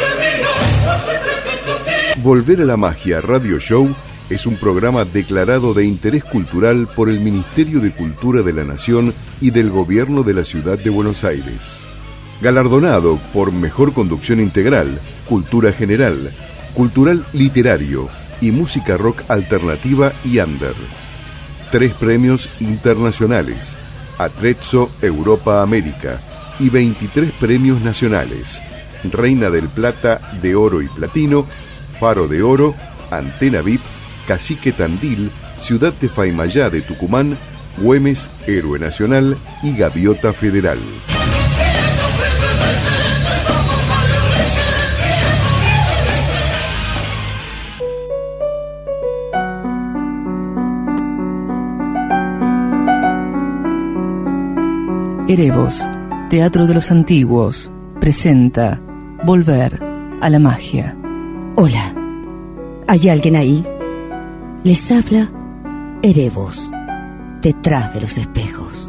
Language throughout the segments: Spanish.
Volver a la Magia Radio Show es un programa declarado de interés cultural por el Ministerio de Cultura de la Nación y del Gobierno de la Ciudad de Buenos Aires. Galardonado por Mejor Conducción Integral, Cultura General, Cultural Literario y Música Rock Alternativa y Under. 3 premios internacionales, Atrezzo Europa América, y 23 premios nacionales, Reina del Plata, de Oro y Platino, Faro de Oro, Antena VIP, Cacique Tandil, Ciudad de Faimayá de Tucumán, Güemes, Héroe Nacional y Gaviota Federal. Erebos, Teatro de los Antiguos, presenta Volver a la Magia. Hola, ¿hay alguien ahí? Les habla Erebos, detrás de los espejos.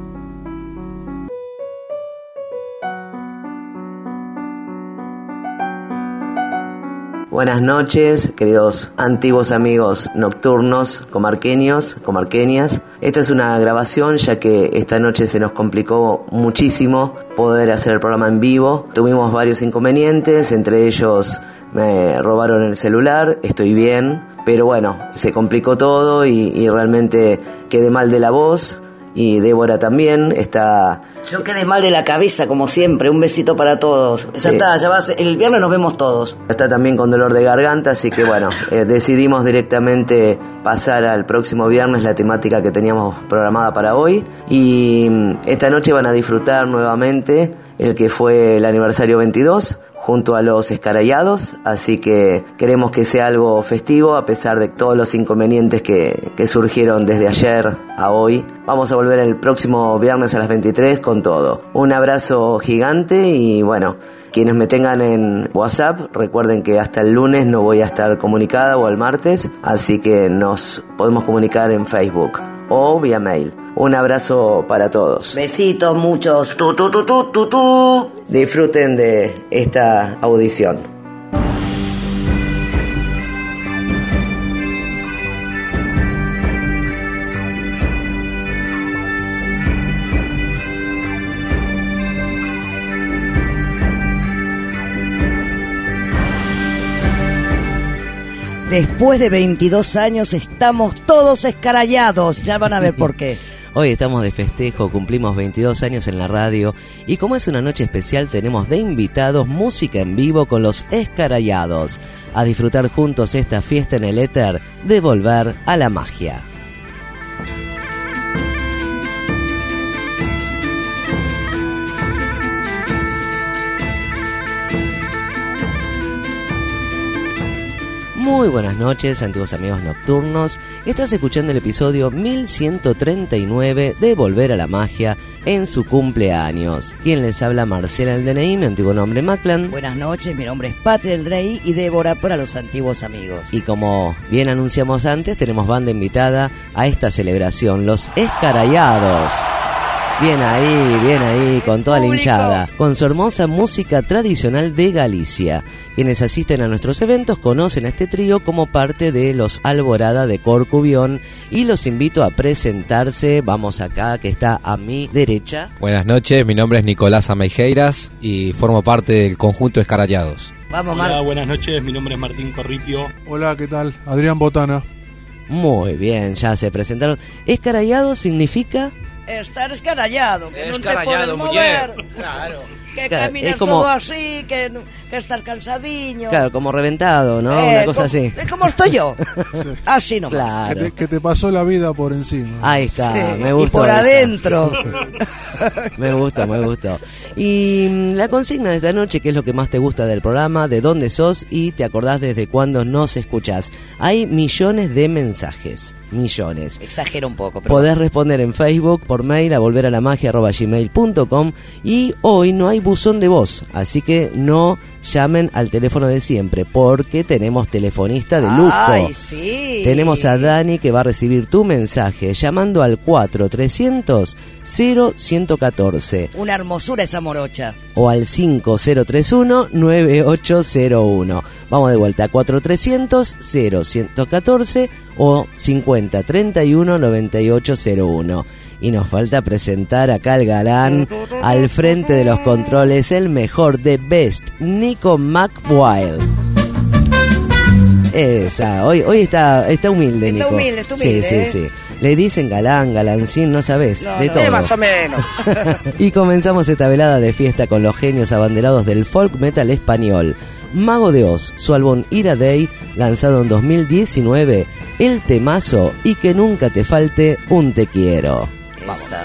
Buenas noches, queridos antiguos amigos nocturnos, comarqueños, comarqueñas. Esta es una grabación ya que esta noche se nos complicó muchísimo poder hacer el programa en vivo. Tuvimos varios inconvenientes, entre ellos me robaron el celular, estoy bien, pero bueno, se complicó todo y realmente quedé mal de la voz. Y Débora también está... Yo quedé mal de la cabeza, como siempre. Un besito para todos. Sí. Ya está, ya va. El viernes nos vemos todos. Está también con dolor de garganta, así que bueno, decidimos directamente pasar al próximo viernes la temática que teníamos programada para hoy. Y esta noche van a disfrutar nuevamente el que fue el aniversario 22, junto a los Escarayados, así que queremos que sea algo festivo a pesar de todos los inconvenientes que surgieron desde ayer a hoy. Vamos a volver el próximo viernes a las 23 con todo. Un abrazo gigante y bueno, quienes me tengan en WhatsApp, recuerden que hasta el lunes no voy a estar comunicada o el martes, así que nos podemos comunicar en Facebook o vía mail. Un abrazo para todos. Besitos, muchos. Disfruten de esta audición. Después de 22 años estamos todos escarayados. Ya van a ver por qué. Hoy estamos de festejo, cumplimos 22 años en la radio y como es una noche especial tenemos de invitados música en vivo con los Escarayados. A disfrutar juntos esta fiesta en el éter de Volver a la Magia. Muy buenas noches, antiguos amigos nocturnos. Estás escuchando el episodio 1139 de Volver a la Magia en su cumpleaños. Quien les habla, Marcela el DNI, mi antiguo nombre Maclan. Buenas noches, mi nombre es Patria el DNI y Débora para los antiguos amigos. Y como bien anunciamos antes, tenemos banda invitada a esta celebración, los Escarayados. Bien ahí, con toda la hinchada, con su hermosa música tradicional de Galicia. Quienes asisten a nuestros eventos conocen a este trío como parte de los Alborada de Corcubión y los invito a presentarse. Vamos acá, que está a mi derecha. Buenas noches, mi nombre es Nicolás Ameijeiras y formo parte del conjunto Escarayados. Vamos, Hola, buenas noches, mi nombre es Martín Corripio. Hola, ¿qué tal? Adrián Botana. Muy bien, ya se presentaron. Escarayado significa... Estar escarallado, que no te puedes mover. Claro. Que Claro, caminas es como... todo así, que estás cansadinho. Claro, como reventado, ¿no? Una cosa así. Es como estoy yo. Sí. Así nomás. Claro. Que te pasó la vida por encima. Ahí está, Sí, me gustó. y por eso. adentro. Me gustó. Y la consigna de esta noche, ¿qué es lo que más te gusta del programa? ¿De dónde sos? Y te acordás desde cuándo nos escuchás. Hay millones de mensajes. Millones. Exagero un poco, pero... Podés responder en Facebook, por mail, a volveralamagia@gmail.com. Y hoy no hay buzón de voz, así que no llamen al teléfono de siempre, porque tenemos telefonista de lujo. ¡Ay, sí! Tenemos a Dani que va a recibir tu mensaje llamando al 4300-0114. Una hermosura esa morocha. O al 5031-9801. Vamos de vuelta, 4300-0114 o 5031-9801. Y nos falta presentar acá al galán, al frente de los controles, el mejor de Best, Nico McWild. Esa, hoy está humilde, Está Nico. humilde, está humilde, Sí. Le dicen galán, galancín, no sabés, de todo. Más o menos. Y comenzamos esta velada de fiesta con los genios abanderados del folk metal español. Mago de Oz, su álbum Ira Day, lanzado en 2019, el temazo Y que nunca te falte un te quiero. Esa.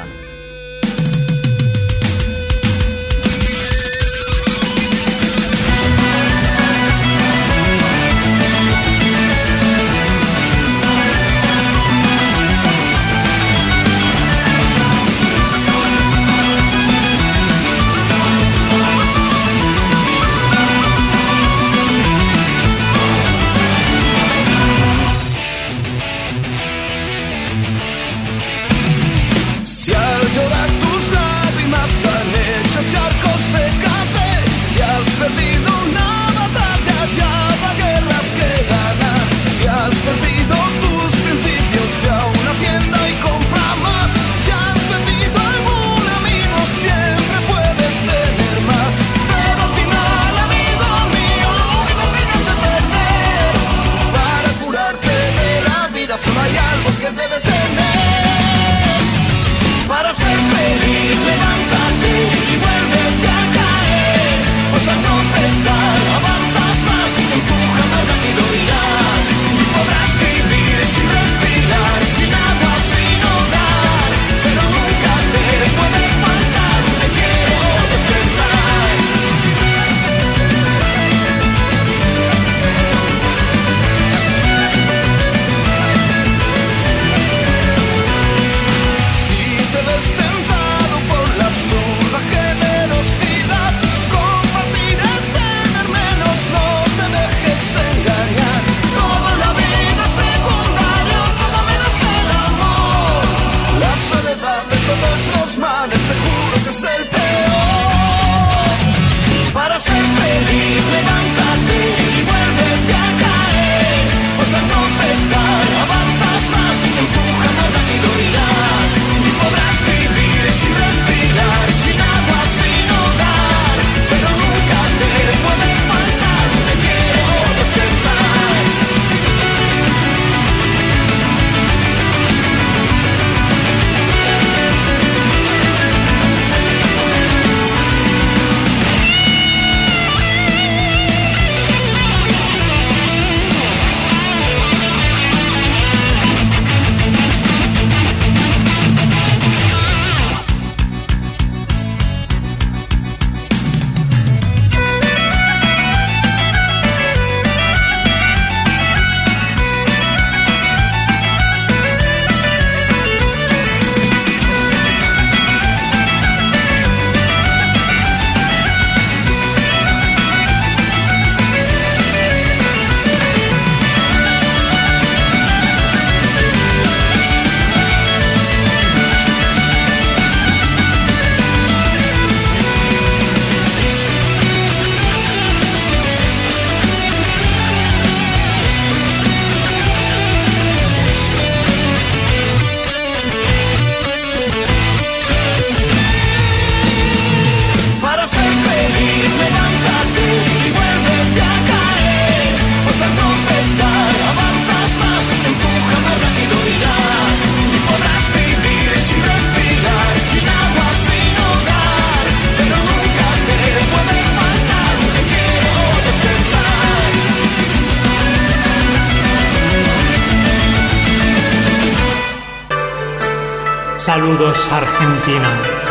Saludos Argentina,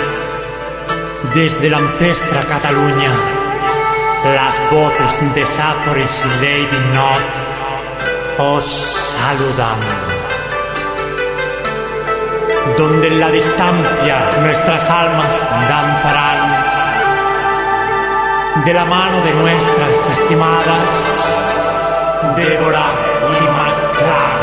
desde la ancestra Cataluña, las voces de Sáporis y Lady Not os saludan. Donde en la distancia nuestras almas danzarán de la mano de nuestras estimadas Débora y Maclán.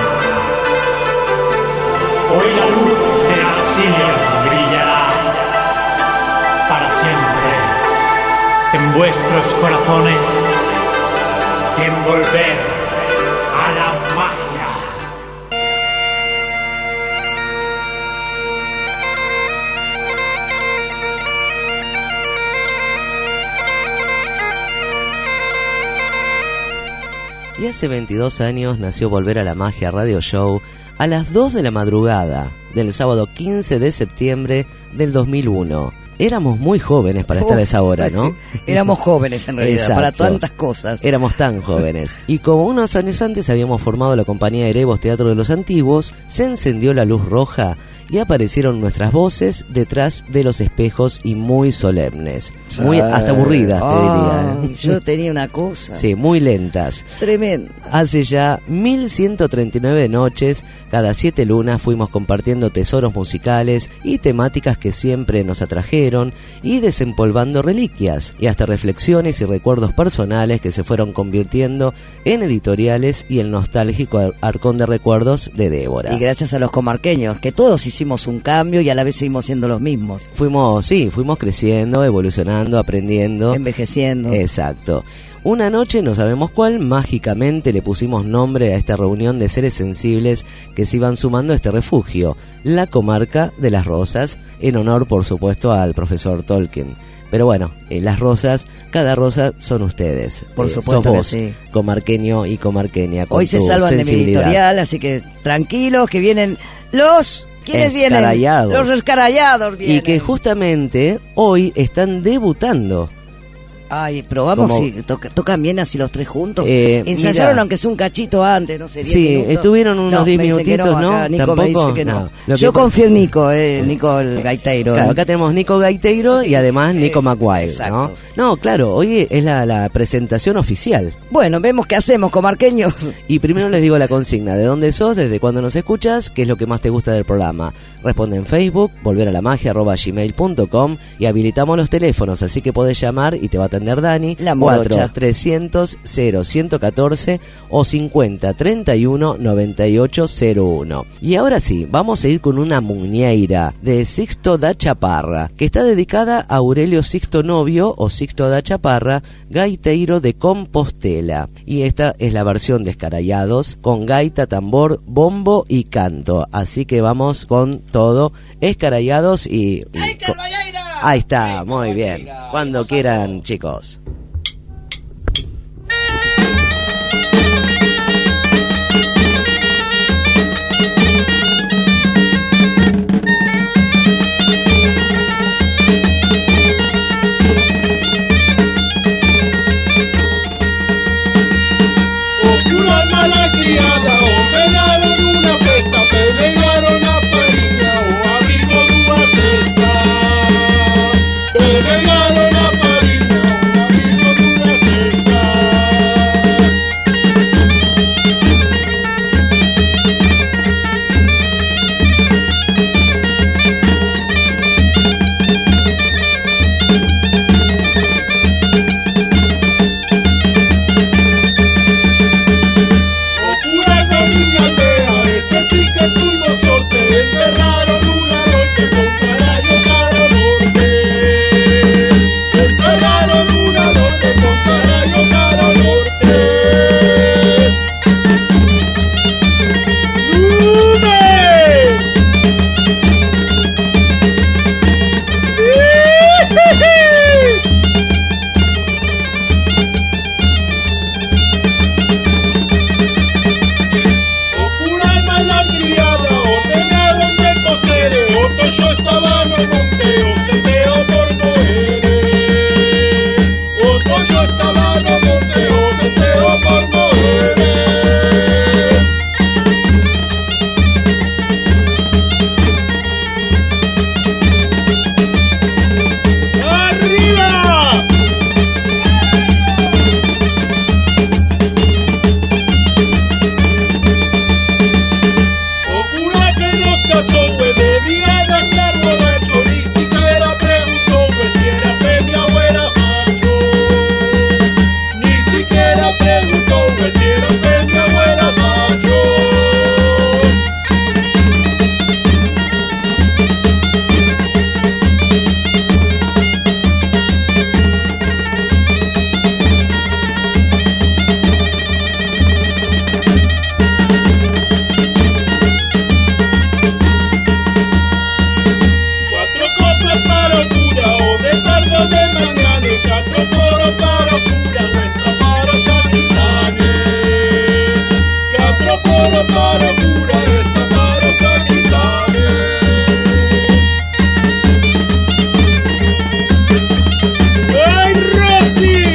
Hoy la luz de Arsenio brillará para siempre en vuestros corazones y en volver a la magia. Y hace 22 años nació Volver a la Magia Radio Show a las 2 de la madrugada del sábado 15 de septiembre del 2001. Éramos muy jóvenes para estar a esa hora, ¿no? Éramos jóvenes en realidad, Exacto. para tantas cosas. Éramos tan jóvenes. Y como unos años antes habíamos formado la compañía Erevos Teatro de los Antiguos, se encendió la luz roja y aparecieron nuestras voces detrás de los espejos y muy solemnes. Muy hasta aburridas, te diría. Yo tenía una cosa. Sí, muy lentas. Tremenda. Hace ya 1139 noches, cada 7 lunas fuimos compartiendo tesoros musicales y temáticas que siempre nos atrajeron y desempolvando reliquias y hasta reflexiones y recuerdos personales que se fueron convirtiendo en editoriales y el nostálgico arcón de recuerdos de Débora. Y gracias a los comarqueños, que todos hicimos un cambio y a la vez seguimos siendo los mismos. Fuimos creciendo, evolucionando, aprendiendo. Envejeciendo. Exacto. Una noche, no sabemos cuál, mágicamente le pusimos nombre a esta reunión de seres sensibles que se iban sumando a este refugio, la comarca de las Rosas, en honor, por supuesto, al profesor Tolkien. Pero bueno, las rosas, cada rosa son ustedes. Por supuesto sos vos, que sí. Comarqueño y comarqueña. Con Hoy se tu salvan de mi sensibilidad. editorial, así que tranquilos que vienen los... ¿Quiénes Escarayados. vienen? Los escarayados vienen. Y que justamente hoy están debutando. Ay, probamos Como- si tocan bien así los tres juntos. Ensayaron Ensayaron aunque sea un cachito antes, no sé, 10 Sí, minutos. estuvieron unos 10 me dicen que minutitos, ¿no? acá Nico ¿Tampoco? me dice que no. No. Lo Yo que- confío en Nico, Nico el gaiteiro. Claro, acá tenemos Nico Gaiteiro y además Nico Maguire, ¿no? exacto. No, claro, hoy es la presentación oficial. Bueno, vemos qué hacemos, comarqueños. Y primero les digo la consigna, ¿de dónde sos? ¿Desde cuándo nos escuchas? ¿Qué es lo que más te gusta del programa? Responde en Facebook, volveralamagia@gmail.com y habilitamos los teléfonos, así que podés llamar y te va a atender Dani. La morocha. 4-300-0114 o 50-31-9801. Y ahora sí, vamos a ir con una muñeira de Sixto da Chaparra, que está dedicada a Aurelio Sixto Novio o Sixto da Chaparra, gaiteiro de Compostela. Y esta es la versión de Escarayados con gaita, tambor, bombo y canto. Así que vamos con todo, Escarayados y ahí está, muy bien. Cuando quieran, chicos. Una mala criada, o pelearon una festa, pelearon a pariña, o abrigo dúa cesta. Pelearon a pariña, o abrigo dúa cesta. Paro, paro, cura esta paros amistades. ¡Ay, Rosy!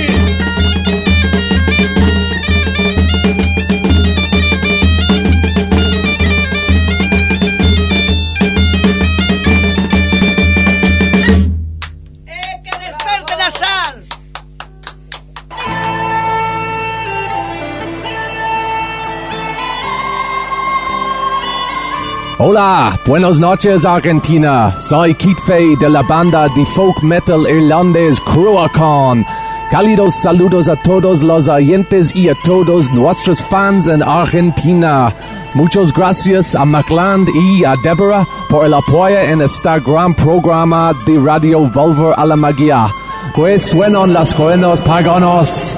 ¡Que desperten a Sanz! Hola, buenas noches Argentina. Soy Kit Fay de la banda de folk metal irlandés Cruachan. Cálidos saludos a todos los oyentes y a todos nuestros fans en Argentina. Muchas gracias a McLand y a Deborah por el apoyo en este gran programa de Radio Volver a la Magia. Que suenan las cuernos paganos.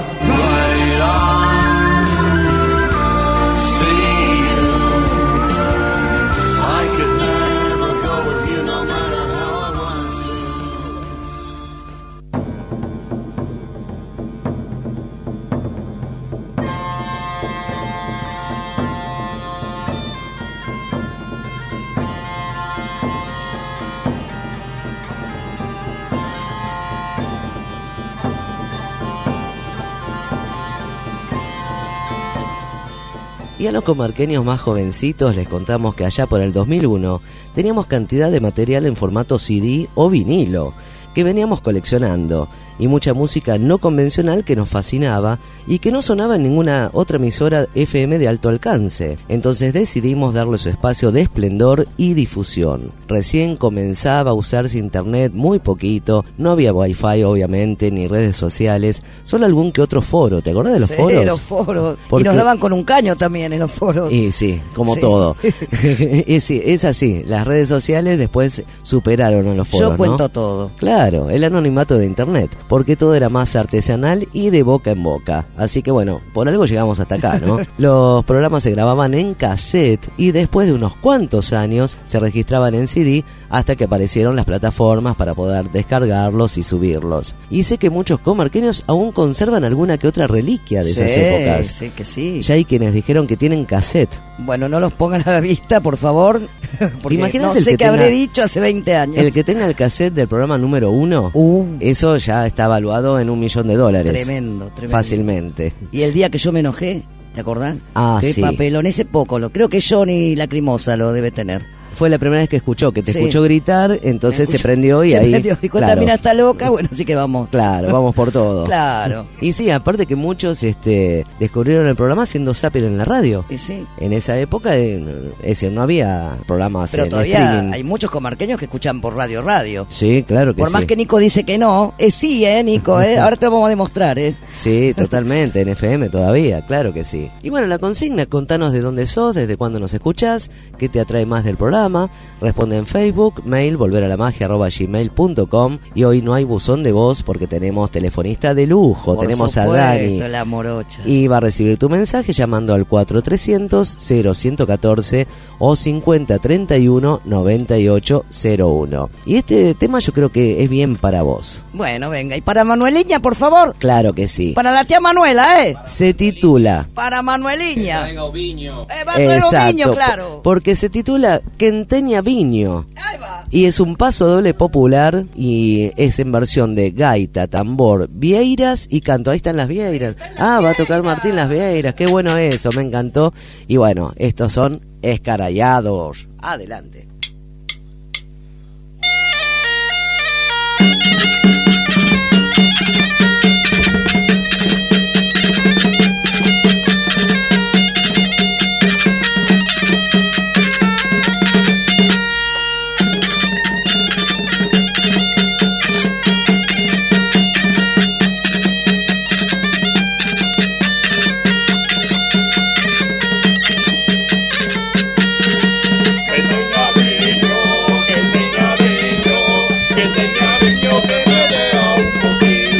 Y a los comarqueños más jovencitos les contamos que allá por el 2001 teníamos cantidad de material en formato CD o vinilo que veníamos coleccionando y mucha música no convencional que nos fascinaba y que no sonaba en ninguna otra emisora FM de alto alcance. Entonces decidimos darle su espacio de esplendor y difusión. Recién comenzaba a usarse internet muy poquito, no había wifi obviamente, ni redes sociales, solo algún que otro foro. ¿Te acordás de los foros? Sí, los foros. Porque... Y nos daban con un caño también en los foros. Y sí, como Sí. todo. Y sí, es así, las redes sociales después superaron a los foros, Yo cuento ¿no? todo. Claro, el anonimato de internet, porque todo era más artesanal y de boca en boca. Así que bueno, por algo llegamos hasta acá, ¿no? Los programas se grababan en cassette y después de unos cuantos años se registraban en CD hasta que aparecieron las plataformas para poder descargarlos y subirlos. Y sé que muchos comarqueños aún conservan alguna que otra reliquia de esas épocas. Sí, que sí. Ya hay quienes dijeron que tienen cassette. Bueno, no los pongan a la vista, por favor. Porque Imagínate no el sé que qué habré tenga- dicho hace 20 años. El que tenga el cassette del programa número 1, eso ya está evaluado en $1 millón. Tremendo, tremendo. Fácilmente. Y el día que yo me enojé, ¿te acordás? Ah, Qué sí. papelón, ese poco. Creo que Johnny Lacrimosa lo debe tener. Fue la primera vez que escuchó, que te Sí. escuchó gritar, entonces Me se prendió y se ahí... prendió. Y cuando claro. mira está loca, bueno, así que vamos. Claro, vamos por todo. Claro. Y sí, aparte que muchos descubrieron el programa haciendo zapping en la radio. Y sí. En esa época, es decir, no había programas Pero en todavía streaming. hay muchos comarqueños que escuchan por radio. Sí, claro que Por sí. más que Nico dice que no, sí, Nico, ahora te lo vamos a demostrar, Sí, totalmente, en FM todavía, claro que sí. Y bueno, la consigna, contanos de dónde sos, desde cuándo nos escuchás, qué te atrae más del programa. Responde en Facebook, mail, volveralamagia@gmail.com. Y hoy no hay buzón de voz porque tenemos telefonista de lujo, Por tenemos a supuesto, Dani. la morocha. Y va a recibir tu mensaje llamando al 4300-0114 o 5031-9801. Y este tema yo creo que es bien para vos. Bueno, venga, y para Manueliña, por favor. Claro que sí. Para la tía Manuela, Se titula... Para Manueliña. Va a traer un viño, claro. Porque se titula Quenteña Viño. Y es un paso doble popular y es en versión de gaita, tambor, vieiras y canto. Ahí están las vieiras. Va a tocar Martín las vieiras. Qué bueno eso, me encantó. Y bueno, estos son Escarayados. Adelante. Que tenga viño, que me dé un poquito.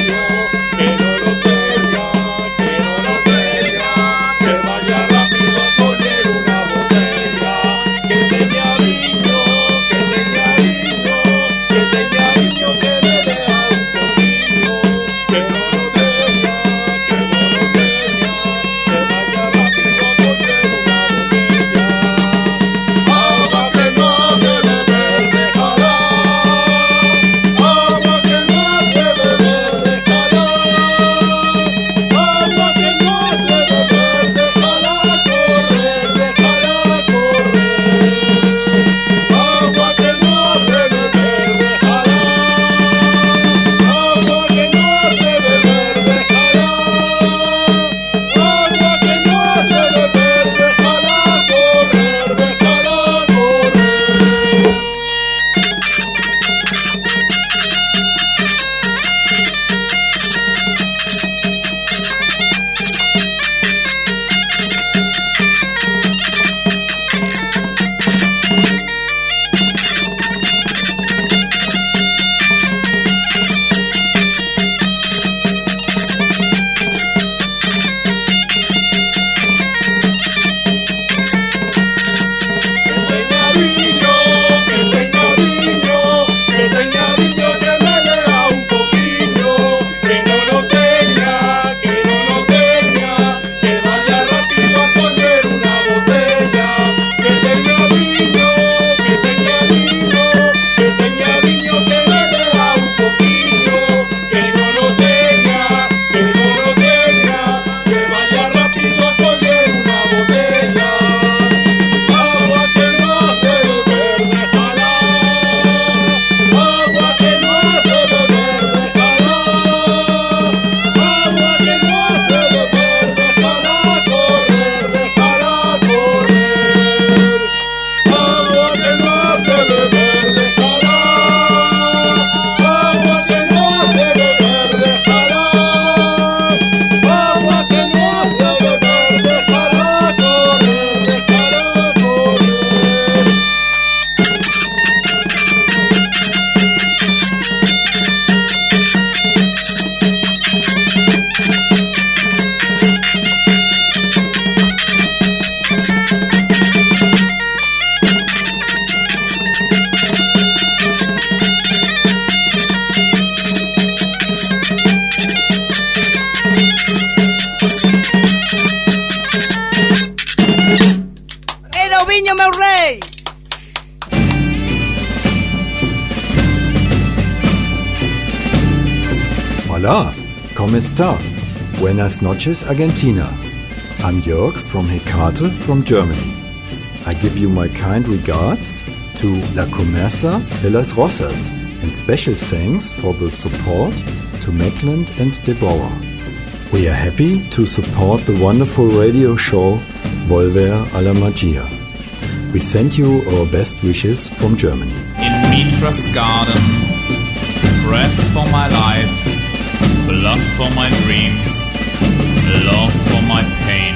Hola, ¿cómo está? Buenas noches, Argentina. I'm Jörg from Hecate from Germany. I give you my kind regards to La Comerza de las Rosas and special thanks for the support to Meckland and Deborah. We are happy to support the wonderful radio show Volver a la Magia. We send you our best wishes from Germany. In Mitra's garden, breath for my life, blood for my dreams, love for my pain.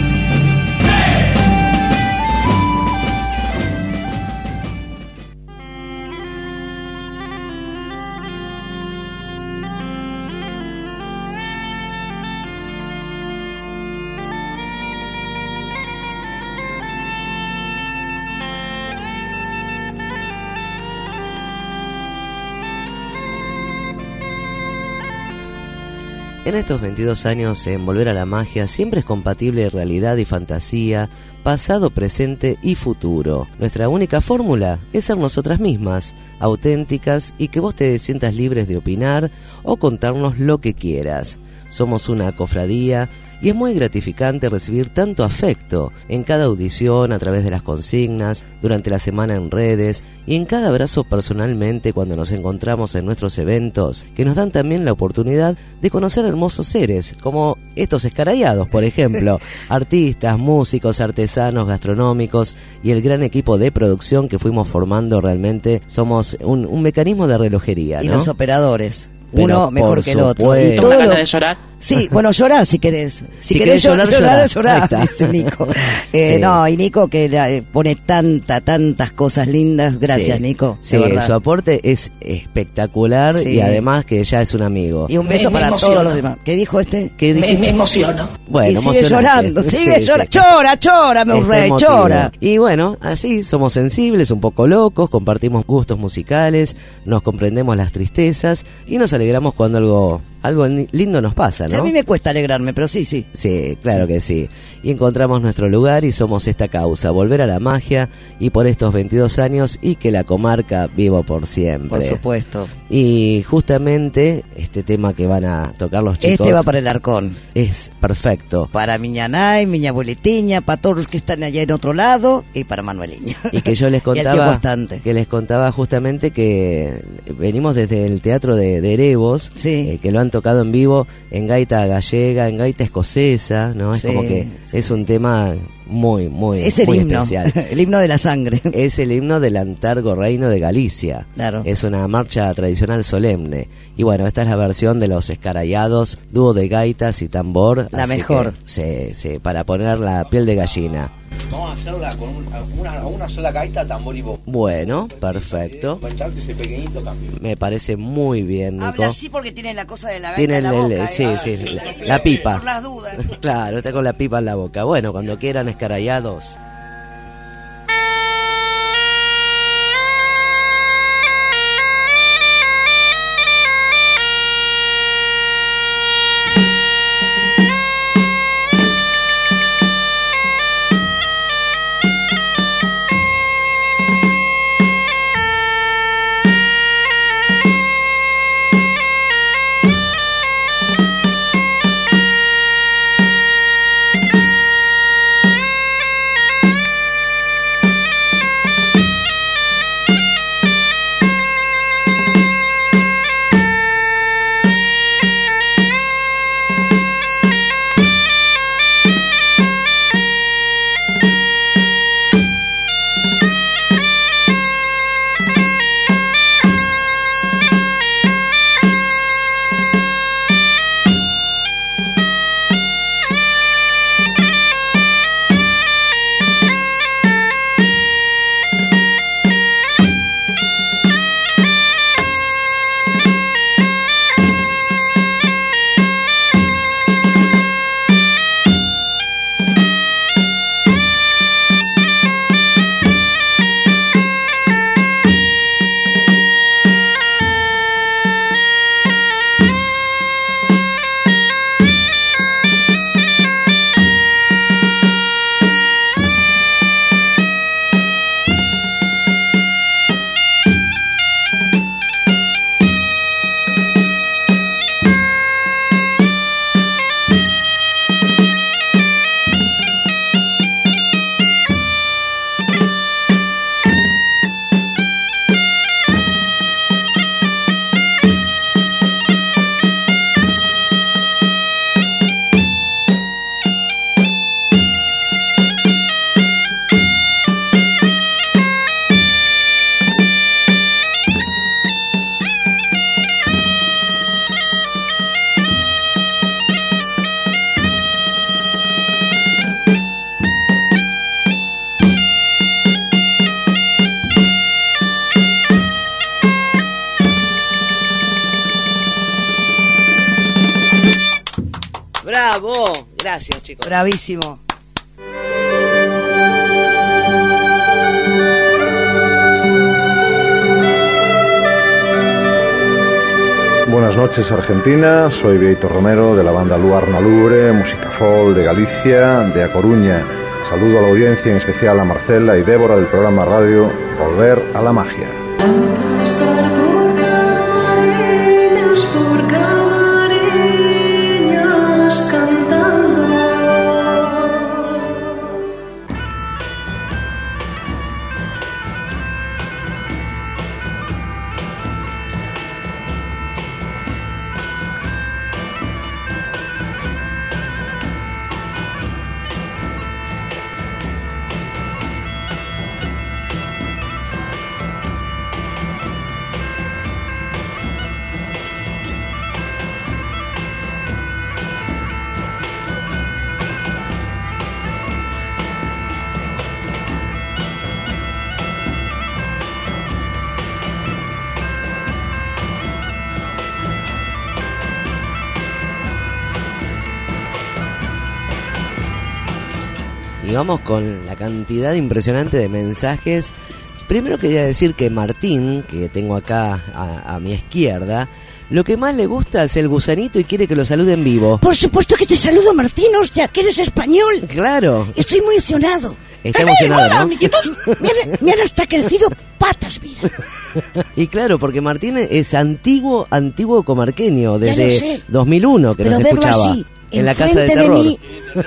En estos 22 años en Volver a la Magia siempre es compatible realidad y fantasía, pasado, presente y futuro. Nuestra única fórmula es ser nosotras mismas, auténticas y que vos te sientas libres de opinar o contarnos lo que quieras. Somos una cofradía y es muy gratificante recibir tanto afecto en cada audición, a través de las consignas, durante la semana en redes y en cada abrazo personalmente cuando nos encontramos en nuestros eventos, que nos dan también la oportunidad de conocer hermosos seres, como estos escarayados, por ejemplo, artistas, músicos, artesanos, gastronómicos y el gran equipo de producción que fuimos formando. Realmente somos un mecanismo de relojería, ¿no? Y los operadores. Pero uno mejor que el otro. supuesto. Y todo ¿Ganas de llorar? Sí, bueno, llorá si querés. Si querés llorar, dice Nico. Sí. No, y Nico que pone tantas cosas lindas. Gracias, Sí. Nico. Sí, su aporte es espectacular y además que ya es un amigo. Y un beso para todos los demás. ¿Qué dijo este? Me emociono. Bueno, y sigue llorando, sigue llorando. Chora, Murray, chora. Y bueno, así somos sensibles, un poco locos, compartimos gustos musicales, nos comprendemos las tristezas y nos alegramos cuando algo lindo nos pasa, ¿no? A mí me cuesta alegrarme, pero sí. Sí, claro que sí. Y encontramos nuestro lugar y somos esta causa, Volver a la Magia, y por estos 22 años y que la comarca viva por siempre. Por supuesto. Y justamente este tema que van a tocar los chicos... Este va para el Arcón. Es perfecto. Para miña nai, miña abuelitiña, para todos los que están allá en otro lado y para Manueliña. Y que yo les contaba justamente que venimos desde el teatro de Erevos, que lo han tocado en vivo en gaita gallega, en gaita escocesa, ¿no? Es como que es un tema muy es el muy himno, especial. El himno de la sangre. Es el himno del Antargo Reino de Galicia. Claro. Es una marcha tradicional solemne. Y bueno, esta es la versión de los Escarayados, dúo de gaitas y tambor. La así mejor. Que, sí, para poner la piel de gallina. Vamos a hacerla con una sola gaita, tambor y voz. Bueno, perfecto. Ese pequeñito también. Me parece muy bien, Nico. Habla así porque tiene la cosa de la gaita Tiene en la boca. sí, la pipa. Por las dudas. Claro, está con la pipa en la boca. Bueno, cuando quieran, Escarayados. ¡Bravo! Gracias, chicos. Bravísimo. Buenas noches, Argentina. Soy Vieito Romero de la banda Luarna Lubre, música folk de Galicia, de A Coruña. Saludo a la audiencia, en especial a Marcela y Débora del programa radio Volver a la Magia. Y vamos con la cantidad impresionante de mensajes. Primero quería decir que Martín, que tengo acá a mi izquierda, lo que más le gusta es el gusanito y quiere que lo salude en vivo. Por supuesto que te saludo, Martín, hostia, que eres español. Claro. Estoy muy emocionado. Está emocionado, hola, ¿no? amiguitos. Me han hasta crecido patas, mira. Y claro, porque Martín es antiguo comarqueño, Ya desde lo sé. 2001 que Pero nos verlo escuchaba así, en la casa de enfrente terror. mí,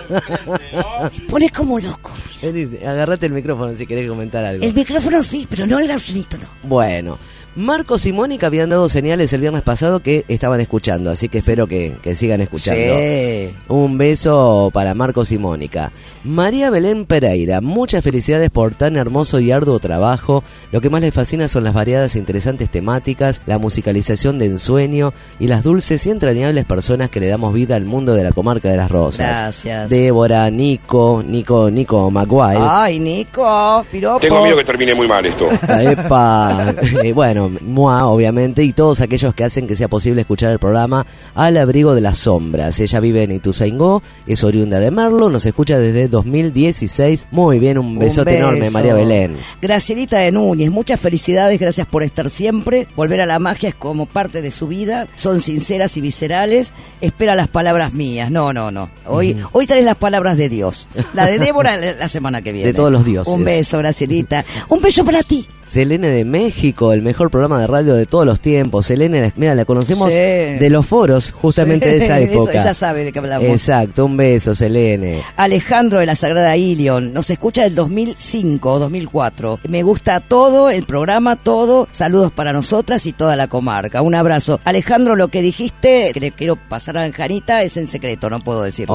me pone como loco. Agarrate el micrófono si querés comentar algo. El micrófono sí, pero no el garçonito, no. Bueno, Marcos y Mónica habían dado señales el viernes pasado que estaban escuchando, así que espero que sigan escuchando. Sí. Un beso para Marcos y Mónica. María Belén Pereira, muchas felicidades por tan hermoso y arduo trabajo. Lo que más les fascina son las variadas e interesantes temáticas, la musicalización de ensueño y las dulces y entrañables personas que le damos vida al mundo de la comarca de Las Rosas. Gracias. Débora, Nico Maguire. Ay, Nico, piropo. Tengo miedo que termine muy mal esto. Epa. Bueno, Mua, obviamente, y todos aquellos que hacen que sea posible escuchar el programa Al Abrigo de las Sombras. Ella vive en Ituzaingó, es oriunda de Merlo, nos escucha desde 2016. Muy bien, un besote enorme, María Belén. Gracielita de Núñez, muchas felicidades, gracias por estar siempre. Volver a la magia es como parte de su vida, son sinceras y viscerales. Espera las palabras mías. No. Hoy traes las palabras de Dios. La de Débora la semana que viene. De todos los dioses. Un beso, Gracielita. Un beso para ti. Selene de México, el mejor programa de radio de todos los tiempos. Selene, mira, la conocemos Sí. de los foros, justamente de esa época. Ella sabe de qué hablamos. Exacto, un beso, Selene. Alejandro de la Sagrada Ilion, nos escucha del 2005 o 2004. Me gusta todo, el programa, todo. Saludos para nosotras y toda la comarca. Un abrazo. Alejandro, lo que dijiste, que le quiero pasar a Janita, es en secreto, no puedo decirlo.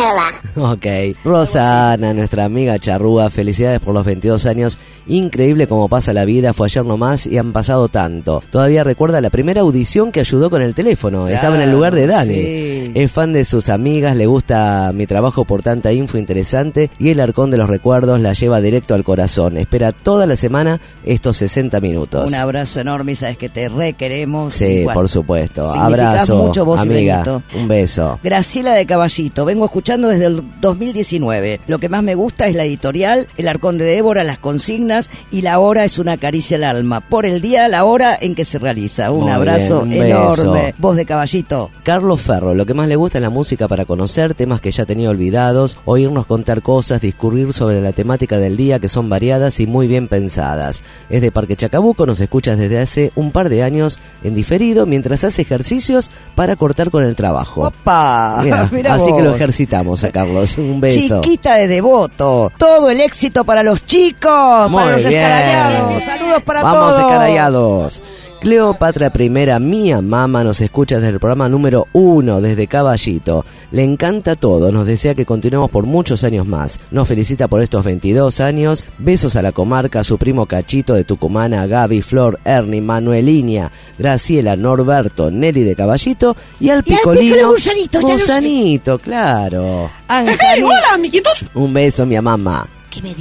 Ok. Rosana, nuestra amiga charrúa, felicidades por los 22 años. Increíble cómo pasa la vida, fue ayer nomás y han pasado tanto. Todavía recuerda la primera audición que ayudó con el teléfono. Claro, estaba en el lugar de Dani. sí. Es fan de sus amigas, le gusta mi trabajo por tanta info interesante y el arcón de los recuerdos la lleva directo al corazón. Espera toda la semana estos 60 minutos. Un abrazo enorme, sabes que te requeremos. Sí, Igual. por supuesto. Significás Abrazo, mucho vos y amiga. Benito. Un beso. Graciela de Caballito, vengo escuchando desde el 2019. Lo que más me gusta es la editorial, el arcón de Débora, las consignas y la hora es una caricia al alma. Por el día, la hora en que se realiza. Un Muy abrazo bien, un enorme. beso. Voz de Caballito. Carlos Ferro, lo que más le gusta es la música para conocer, temas que ya tenía olvidados, oírnos contar cosas, discurrir sobre la temática del día que son variadas y muy bien pensadas. Es de Parque Chacabuco, nos escuchas desde hace un par de años en diferido mientras hace ejercicios para cortar con el trabajo. ¡Opa! Mirá, Mirá así que vos. lo ejercitamos a Carlos. Un beso. Chiquita de Devoto. Todo el éxito para los chicos, Muy para los bien. escarallados. Saludos para todos. Vamos, escarallados. Cleopatra I, mía mamá, nos escucha desde el programa número 1, desde Caballito. Le encanta todo, nos desea que continuemos por muchos años más. Nos felicita por estos 22 años. Besos a la comarca, a su primo Cachito de Tucumán, a Gaby, Flor, Ernie, Manuelinia, Graciela, Norberto, Nelly de Caballito y al Picolino. Piccolo Gusanito, ya lo sé. Gusanito, claro. Angelina. Hola, amiguitos. Un beso, mi mamá. ¿Qué me dijo?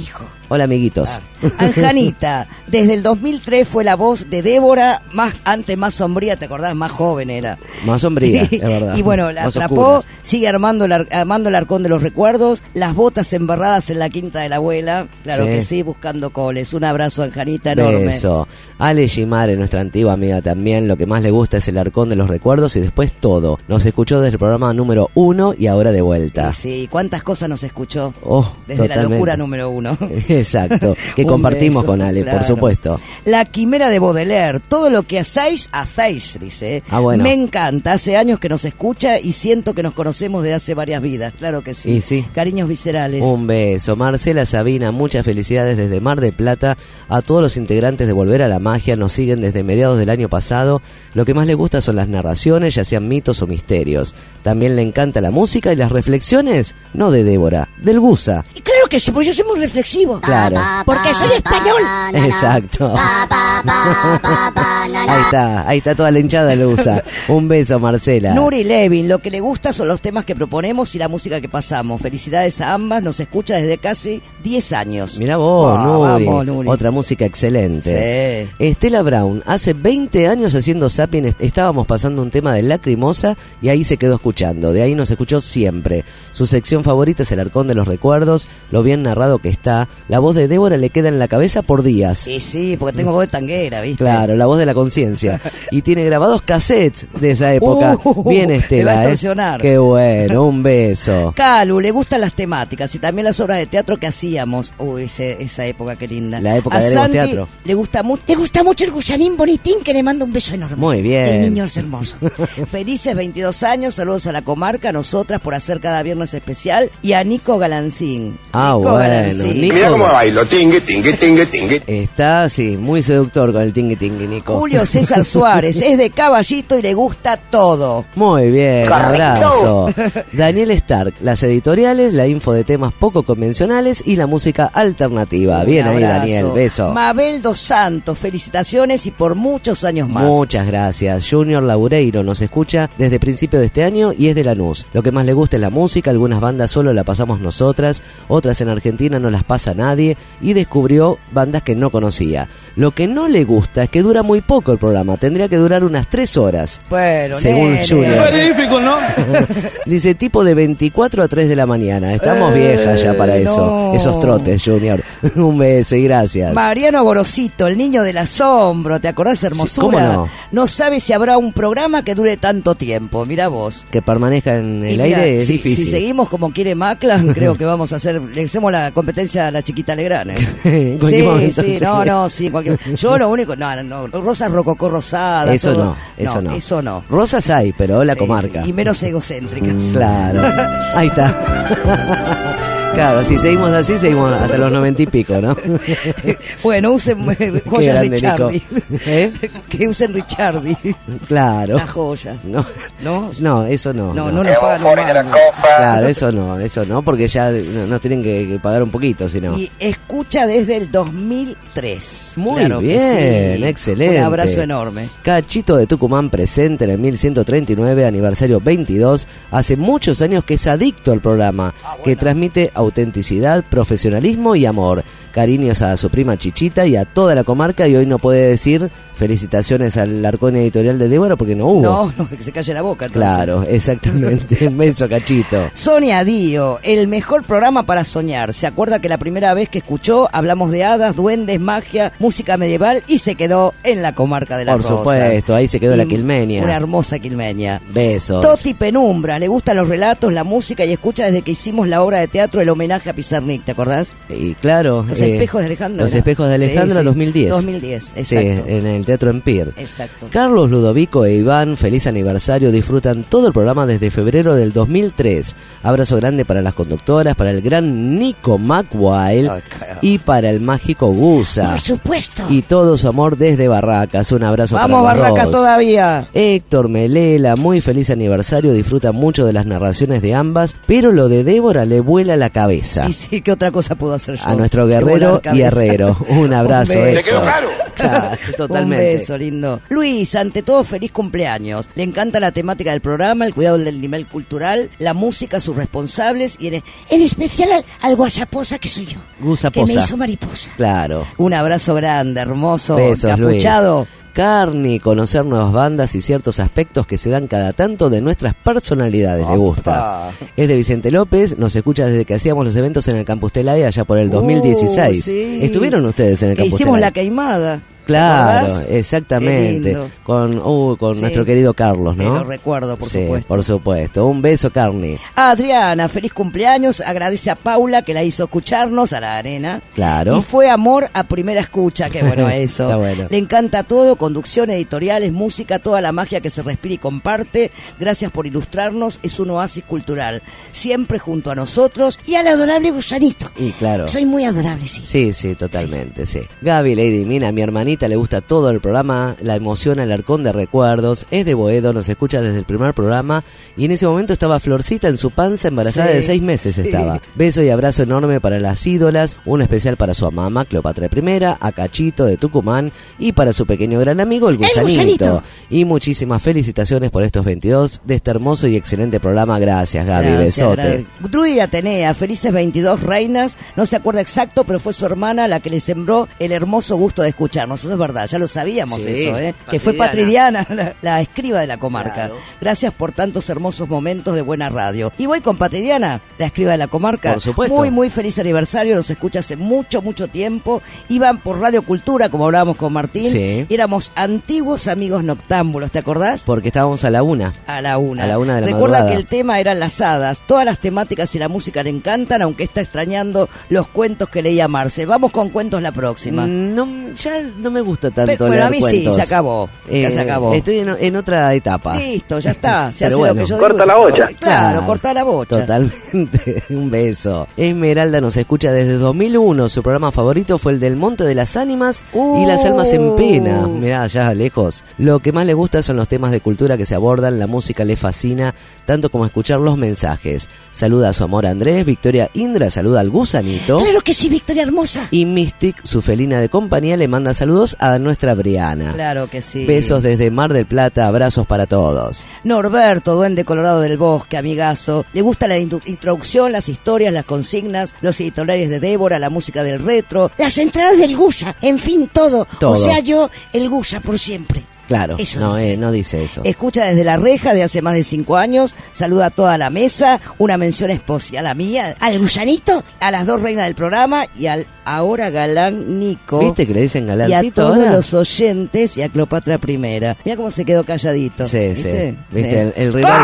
Hola, amiguitos. Anjanita, desde el 2003 fue la voz de Débora, antes más sombría, ¿te acordás? Más joven era. Más sombría, es verdad. Y bueno, la Más atrapó, oscura. sigue armando el arcón de los recuerdos, las botas embarradas en la quinta de la abuela, claro Sí. que sí, buscando coles. Un abrazo, Anjanita, enorme. Beso. Ale Gimare, nuestra antigua amiga también, lo que más le gusta es el arcón de los recuerdos y después todo. Nos escuchó desde el programa número 1 y ahora de vuelta. Sí, cuántas cosas nos escuchó. Oh, Desde totalmente. la locura número 1. Exacto, que Un compartimos beso, con Ale, claro. por supuesto. La quimera de Baudelaire, todo lo que hacéis, dice. Ah, bueno. Me encanta, hace años que nos escucha y siento que nos conocemos desde hace varias vidas, claro que sí. Y sí. Cariños viscerales. Un beso. Marcela Sabina, muchas felicidades desde Mar de Plata. A todos los integrantes de Volver a la Magia, nos siguen desde mediados del año pasado. Lo que más le gusta son las narraciones, ya sean mitos o misterios. También le encanta la música y las reflexiones, no de Débora, del Gusa. Y claro que sí, porque yo soy muy reflexivo. Claro. Porque soy español. Exacto. Ahí está toda la hinchada del Gusa. Un beso, Marcela. Nuri Levin, lo que le gusta son los temas que proponemos y la música que pasamos. Felicidades a ambas, nos escucha desde casi 10 años. Mirá vos, Nuri. Vamos, Nuri. Otra música excelente. Sí. Estela Brown, hace 20 años haciendo Zapping, estábamos pasando un tema de Lacrimosa y ahí se quedó escuchando. De ahí nos escuchó siempre. Su sección favorita es el Arcón de los Recuerdos, lo bien narrado que está. La voz de Débora le queda en la cabeza por días. Sí, porque tengo voz de tanguera, ¿viste? Claro, la voz de la conciencia. Y tiene grabados cassettes de esa época. Bien, me va a Estela, extorsionar. Qué bueno, un beso. Calu, le gustan las temáticas y también las obras de teatro que hacíamos. Esa época, qué linda. La época a de Santi teatro. le gusta mucho el Gusanín Bonitín, que le manda un beso enorme. Muy bien. El niño es hermoso. Felices 22 años, saludos a la comarca, a nosotras por hacer cada viernes especial y a Nico Galancín. Ah, Nico bueno. Galancín. Nico- Mira cómo bailo, tingue, tingue, tingue, tingue. Está, sí, muy seductor con el tingui tingui, Nico. Julio César Suárez, es de Caballito y le gusta todo. Muy bien, Correcto. abrazo. Daniel Stark, las editoriales, la info de temas poco convencionales y la música alternativa. Bien Un ahí, abrazo. Daniel, beso. Mabel Dos Santos, felicitaciones y por muchos años más. Muchas gracias. Junior Labureiro nos escucha desde principio de este año y es de Lanús. Lo que más le gusta es la música, algunas bandas solo la pasamos nosotras, otras en Argentina no las pasa nadie y descubrió bandas que no conocía. Lo que no le gusta es que dura muy poco el programa, tendría que durar unas 3 horas. Bueno, según nene. Junior. Difícil, ¿no? Dice tipo de 24 a 3 de la mañana. Estamos viejas ya para eso. no. Esos trotes, Junior. Un beso y gracias. Mariano Gorosito, el niño del asombro, ¿te acordás, hermosura? ¿cómo no? No sabe si habrá un programa que dure tanto tiempo, mira vos. Que permanezca en el Y mira, aire es si, difícil. Si seguimos como quiere Maclan, creo que vamos a hacer, le hacemos la competencia a la chiquita Legrand. En cualquier momento, sí, sí, cualquier. Yo lo único, no, rosas rococó rosadas. Eso todo. no, eso no. Eso no. Rosas hay, pero la Sí, comarca. sí, y menos egocéntricas. Claro. Ahí está. Claro, si seguimos así, seguimos hasta los 90 y pico, ¿no? Bueno, usen Qué joyas grande, Richardi. Nico. ¿Eh? Que usen Richardi. Claro. Las joyas. No, ¿No? no, eso no. No nos pagan un mango. Claro, eso no, porque ya nos tienen que pagar un poquito, si no. Y escucha desde el 2003. Muy Claro que bien, sí. excelente. Un abrazo enorme. Cachito de Tucumán presente en el 1139, aniversario 22. Hace muchos años que es adicto al programa, que transmite autenticidad, profesionalismo y amor. Cariños a su prima Chichita y a toda la comarca, y hoy no puede decir felicitaciones al Arcón Editorial de Débora porque no hubo. No, que se calle la boca. Entonces. Claro, exactamente. Un beso, Cachito. Sonia Dío, el mejor programa para soñar. ¿Se acuerda que la primera vez que escuchó hablamos de hadas, duendes, magia, música medieval y se quedó en la comarca de la Por Rosa? supuesto, ahí se quedó Y la quilmeña. Una hermosa quilmeña. Besos. Toti Penumbra, le gustan los relatos, la música y escucha desde que hicimos la obra de teatro El homenaje a Pizarnik, ¿te acordás? Y claro. Los espejos de Alejandro. Los era. espejos de Alejandro, Sí, sí. 2010. 2010, exacto. Sí, en el Teatro Empire. Exacto. Carlos Ludovico e Iván, feliz aniversario, disfrutan todo el programa desde febrero del 2003. Abrazo grande para las conductoras, para el gran Nico McWile y para el mágico Gusa. Por supuesto. Y todo su amor desde Barracas. Un abrazo Vamos, para los Barracas dos. todavía. Héctor Melela, muy feliz aniversario, disfruta mucho de las narraciones de ambas, pero lo de Débora le vuela la cabeza. Y sí, ¿qué otra cosa puedo hacer yo? A nuestro Que volar guerrero y cabeza. herrero. Un abrazo, Un beso. Héctor. Claro, totalmente. Un beso, lindo. Luis, ante todo, feliz cumpleaños. Le encanta la temática del programa, el cuidado del nivel cultural, la música, sus responsables y en especial al guayaposa que soy yo. Gusaposa. Que me hizo mariposa. Claro. Un abrazo grande, hermoso, Besos, capuchado. Luis. Carni, conocer nuevas bandas y ciertos aspectos que se dan cada tanto de nuestras personalidades. Le gusta. Es de Vicente López, nos escucha desde que hacíamos los eventos en el Campus Telay allá por el 2016. Sí. ¿Estuvieron ustedes en el Campus Hicimos Telay? la queimada. Claro, exactamente. Con Sí. nuestro querido Carlos, ¿no? Lo recuerdo, por Sí, supuesto. por supuesto. Un beso, Carni. Adriana, feliz cumpleaños. Agradece a Paula que la hizo escucharnos a la arena. Claro. Y fue amor a primera escucha. Qué bueno eso. Está bueno. Le encanta todo, conducción, editoriales, música, toda la magia que se respira y comparte. Gracias por ilustrarnos. Es un oasis cultural. Siempre junto a nosotros y al adorable Gusanito. Y claro. Soy muy adorable, sí. Sí, totalmente, sí. Gaby, Lady Mina, mi hermanita, le gusta todo el programa, la emociona el arcón de recuerdos, es de Boedo, nos escucha desde el primer programa y en ese momento estaba Florcita en su panza, embarazada de 6 meses estaba. Beso y abrazo enorme para las ídolas, un especial para su mamá, Cleopatra I, a Cachito de Tucumán y para su pequeño gran amigo, el Gusanito. Y muchísimas felicitaciones por estos 22 de este hermoso y excelente programa. Gracias, Gaby, besote. Druida Atenea, felices 22 reinas, no se acuerda exacto, pero fue su hermana la que le sembró el hermoso gusto de escucharnos. Eso es verdad, ya lo sabíamos eso, que fue Patridiana, la escriba de la comarca. Claro. Gracias por tantos hermosos momentos de buena radio. Y voy con Patridiana, la escriba de la comarca. Por supuesto. Muy, muy feliz aniversario, los escucha hace mucho, mucho tiempo. Iban por Radio Cultura, como hablábamos con Martín. Sí. Y éramos antiguos amigos noctámbulos, ¿te acordás? Porque estábamos a la 1. A la 1. A la 1 de la Recuerda madrugada. que el tema eran las hadas. Todas las temáticas y la música le encantan, aunque está extrañando los cuentos que leía Marce. Vamos con cuentos la próxima. Ya no me gusta tanto Pero leer a mí cuentos. sí, se acabó. Ya se acabó. Estoy en otra etapa. Listo, ya está. Se Pero hace bueno, lo que yo corta digo. la bocha. Claro, corta la bocha. Totalmente. Un beso. Esmeralda nos escucha desde 2001. Su programa favorito fue el del Monte de las Ánimas y las Almas en Pena. Mirá, allá lejos. Lo que más le gusta son los temas de cultura que se abordan. La música le fascina, tanto como escuchar los mensajes. Saluda a su amor Andrés. Victoria Indra saluda al Gusanito. Claro que sí, Victoria hermosa. Y Mystic, su felina de compañía, le manda saludos a nuestra Briana. Claro que sí. Besos desde Mar del Plata, abrazos para todos. Norberto, duende colorado del bosque, amigazo. Le gusta la introducción, las historias, las consignas, los editoriales de Débora, la música del retro, las entradas del Gusa, en fin, todo. Todo. O sea, yo, el Gusa por siempre. Claro, Eso no dice eso. Escucha desde La Reja de hace más de 5 años, saluda a toda la mesa, una mención especial a mía, al Gusanito, a las 2 reinas del programa y al ahora galán Nico. ¿Viste que le dicen Y a galancito todos ahora? los oyentes y a Cleopatra I. Mira cómo se quedó calladito. Sí, ¿viste? ¿Viste? El rival.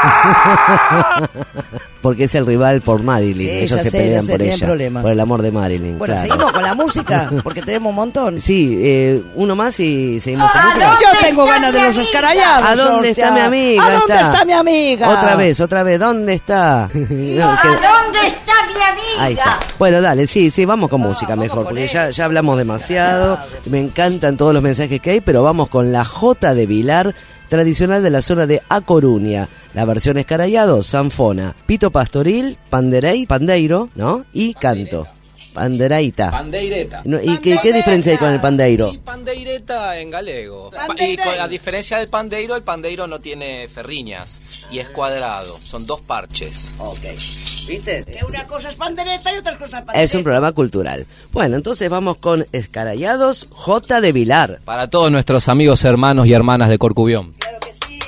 Porque es el rival por Marilyn. Sí, Ellos ya se sé, pelean ya sé, por tienen ella. problemas. Por el amor de Marilyn. Bueno, claro. seguimos con la música, porque tenemos un montón. Sí, uno más y seguimos con música. Yo tengo ganas de los escarayados. ¿A dónde está mi amiga? ¿A dónde está mi amiga? Otra vez. ¿Dónde está? ¿A dónde está mi amiga? Ahí está. Bueno, dale, sí, vamos con música mejor, porque ya hablamos demasiado. Me encantan todos los mensajes que hay, pero vamos con la Jota de Vilar, tradicional de la zona de A Coruña. La versión escarallado, sanfona, pito pastoril, pandeiro, ¿no? Y canto. Pandereita. Pandeireta. No, ¿y qué diferencia hay con el pandeiro? Y pandeireta en galego. A diferencia del pandeiro, el pandeiro no tiene ferriñas y es cuadrado. Son 2 parches. Ok. ¿Viste? Que una cosa es pandereta y otra cosa es pandereta. Es un programa cultural. Bueno, entonces vamos con Escarallados J de Vilar. Para todos nuestros amigos, hermanos y hermanas de Corcubión. Claro que sí.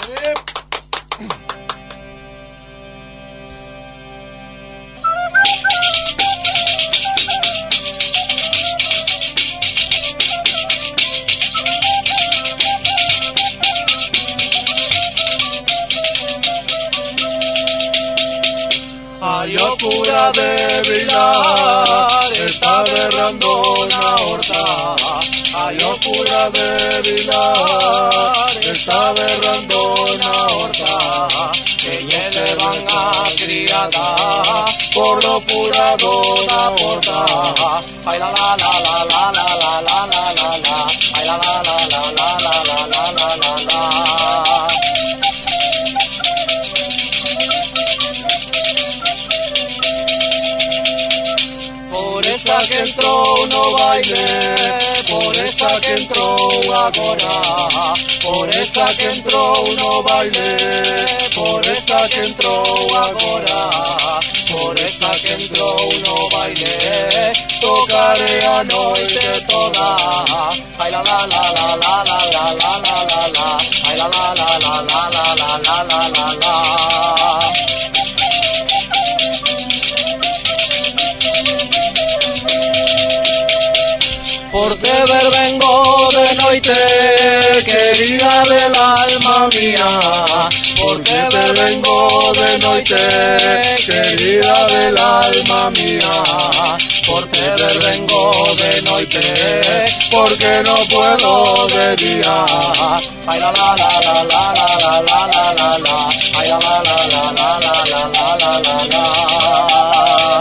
Ay, cura de Vilar, está berrando una horta. Ay, cura de Vilar, está berrando una horta. Que le van a criada, por lo purado una porta. Ay, la la la la la la la la la la la. Ay, la la la la la la la la la la la. Por esa que entró no baile, por esa que entró agora, por esa que entró no baile, por esa que entró agora, por esa que entrou no baile, tocaré a noite toda. Ay la la la la la la la la la la la, ay la la la la la la la la la la la. Por te ver vengo de noite, querida del alma mía. Por te ver vengo de noite, querida del alma mía. Por te ver vengo de noite, porque no puedo de día. Ay la la la la la la la la la la la, ay la la la la la la la la la la.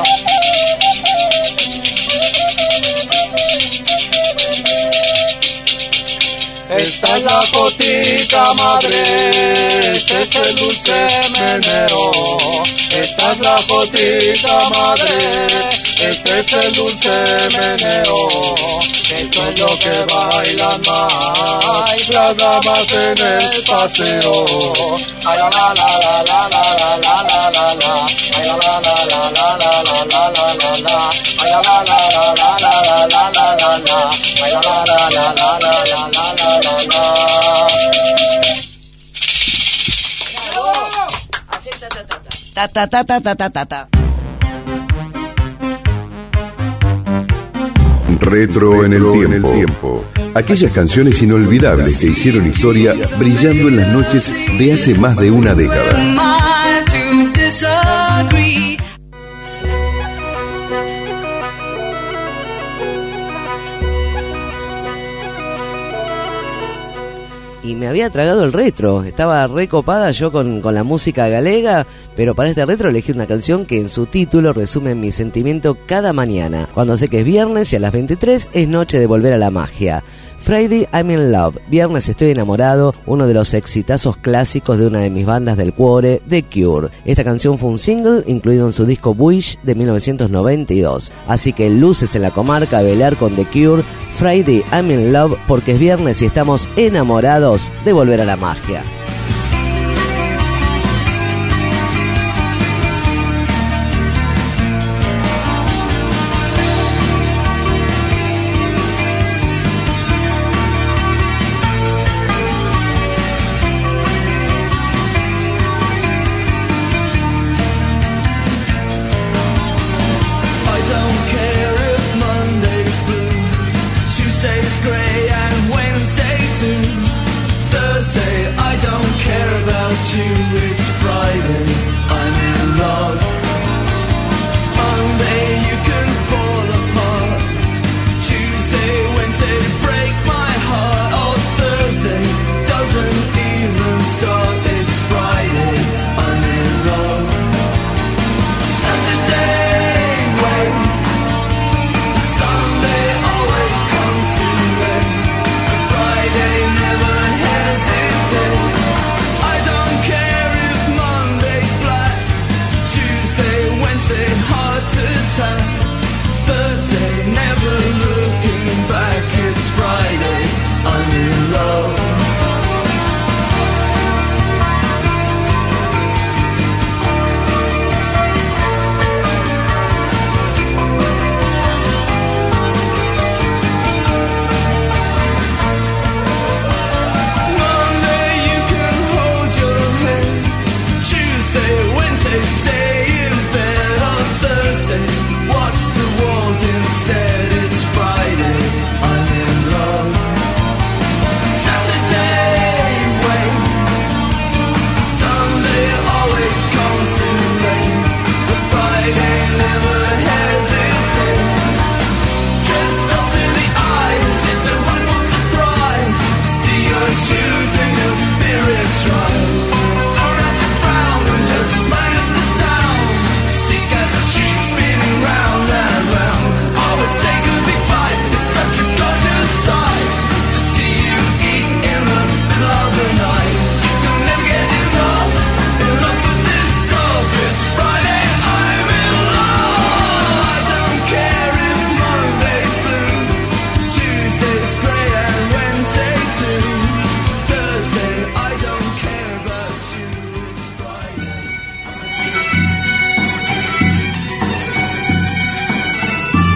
Esta es la fotita madre, este es el dulce meneo. Esta es la fotita madre, este es el dulce meneo. Esto es lo que bailan más las damas en el paseo. Ay la la la la la la la la la la, ay la la la la la la la la la la, ay la la la la la la la la la la, ay la la la la la la la la la la. Ta ta ta ta ta ta ta ta. Retro en el tiempo. Aquellas canciones inolvidables que hicieron historia brillando en las noches de hace más de una década. Y me había tragado el retro, estaba recopada yo con la música galega, pero para este retro elegí una canción que en su título resume mi sentimiento cada mañana, cuando sé que es viernes y a las 23 es noche de volver a la magia. Friday I'm in Love, Viernes estoy enamorado, uno de los exitazos clásicos de una de mis bandas del cuore, The Cure. Esta canción fue un single incluido en su disco Wish de 1992. Así que luces en la comarca a bailar con The Cure, Friday I'm in Love, porque es viernes y estamos enamorados de volver a la magia. Wednesday, stay in bed on Thursday, watch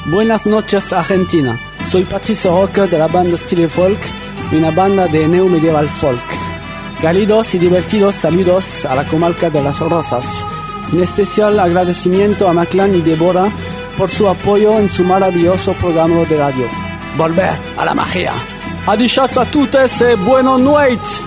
Buenas noches, Argentina. Soy Patricio Roca de la banda Stile Folk, una banda de neo-medieval folk. Cálidos y divertidos saludos a la comarca de Las Rosas. Un especial agradecimiento a Maclan y Débora por su apoyo en su maravilloso programa de radio. Volver a la magia. Adiós a todos y buenas noches.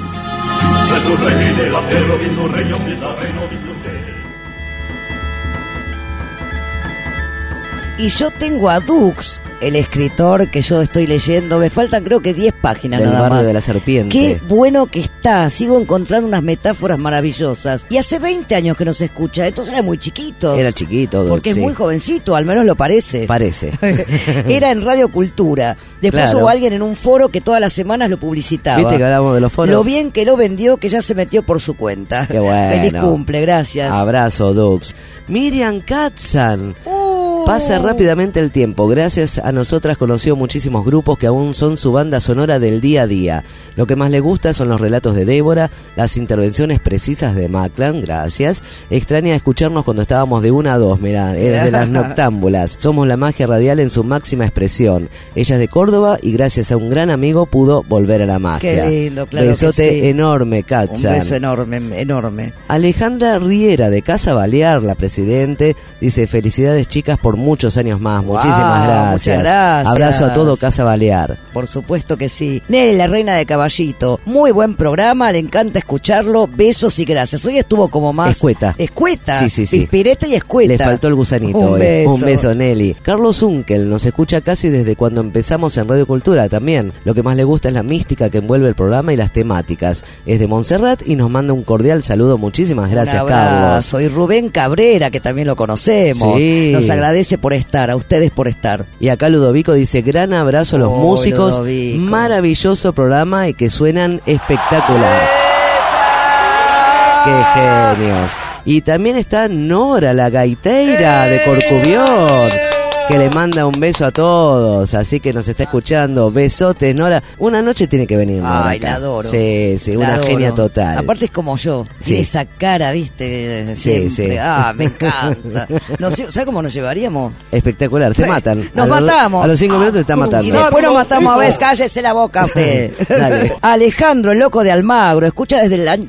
Y yo tengo a Dux, el escritor que yo estoy leyendo. Me faltan creo que 10 páginas del nada barrio más. de la serpiente. Qué bueno que está. Sigo encontrando unas metáforas maravillosas. Y hace 20 años que nos escucha. Entonces era muy chiquito. Era chiquito, Dux, porque es sí. muy jovencito, al menos lo parece. Parece. Era en Radio Cultura. Después Claro. hubo alguien en un foro que todas las semanas lo publicitaba. ¿Viste que hablábamos de los foros? Lo bien que lo vendió, que ya se metió por su cuenta. Qué bueno. Feliz cumple, gracias. Abrazo, Dux. Miriam Katzan. Pasa rápidamente el tiempo. Gracias a nosotras conoció muchísimos grupos que aún son su banda sonora del día a día. Lo que más le gusta son los relatos de Débora, las intervenciones precisas de Maclan, gracias. Extraña escucharnos cuando estábamos de 1 a 2, mirá, es de las noctámbulas. Somos la magia radial en su máxima expresión. Ella es de Córdoba y gracias a un gran amigo pudo volver a la magia. Qué lindo, claro. Besote que sí. enorme, Katzan. Un beso enorme, enorme. Alejandra Riera de Casa Balear, la presidente, dice felicidades chicas por muchos años más. Muchísimas gracias. Muchas gracias. Abrazo a todo Casa Balear. Por supuesto que sí. Nelly, la reina de Caballito. Muy buen programa, le encanta escucharlo. Besos y gracias. Hoy estuvo como más... Escueta. Escueta. Sí, sí, sí. Pispireta y escueta. Le faltó el gusanito Un hoy. beso. Un beso, Nelly. Carlos Unkel nos escucha casi desde cuando empezamos en Radio Cultura también. Lo que más le gusta es la mística que envuelve el programa y las temáticas. Es de Montserrat y nos manda un cordial saludo. Muchísimas gracias, Un abrazo. Carlos. Soy Rubén Cabrera, que también lo conocemos. Sí. Nos agradece por estar, a ustedes por estar. Y acá Ludovico dice, gran abrazo a los músicos, Ludovico. maravilloso programa y que suenan espectacular. ¡Qué genios! Y también está Nora, la gaiteira de Corcubión, que le manda un beso a todos, así que nos está escuchando. Besotes, Nora. Una noche tiene que venir, Nora. Ay, acá. la adoro. Sí, sí, La una adoro. genia total. Aparte es como yo, tiene esa cara, viste, Sí, siempre. sí. Ah, me encanta. ¿Sabes cómo nos llevaríamos? Espectacular, se matan. Nos matamos. A los 5 minutos se están matando. Y después nos matamos a ver, cállese la boca usted. Dale. Alejandro, el loco de Almagro, escucha del año